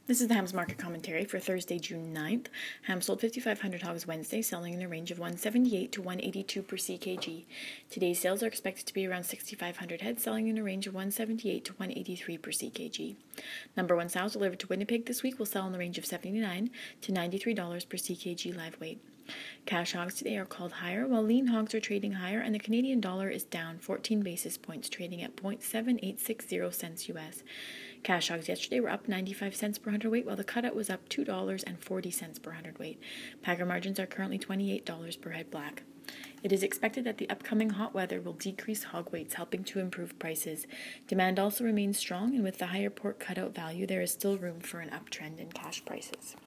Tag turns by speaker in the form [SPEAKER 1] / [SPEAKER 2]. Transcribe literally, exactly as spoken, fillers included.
[SPEAKER 1] This is the Hams Market Commentary for Thursday, June ninth. Hams sold fifty-five hundred hogs Wednesday, selling in a range of one seventy-eight to one eighty-two per C K G. Today's sales are expected to be around sixty-five hundred head, selling in a range of one seventy-eight to one eighty-three per C K G. Number one sows delivered to Winnipeg this week will sell in the range of seventy-nine to ninety-three dollars per C K G live weight. Cash hogs today are called higher, while lean hogs are trading higher, and the Canadian dollar is down fourteen basis points, trading at zero point seven eight six zero cents U S. Cash hogs yesterday were up ninety-five cents per hundredweight, while the cutout was up two dollars and forty cents per hundredweight. Packer margins are currently twenty-eight dollars per head black. It is expected that the upcoming hot weather will decrease hog weights, helping to improve prices. Demand also remains strong, and with the higher pork cutout value, there is still room for an uptrend in cash prices.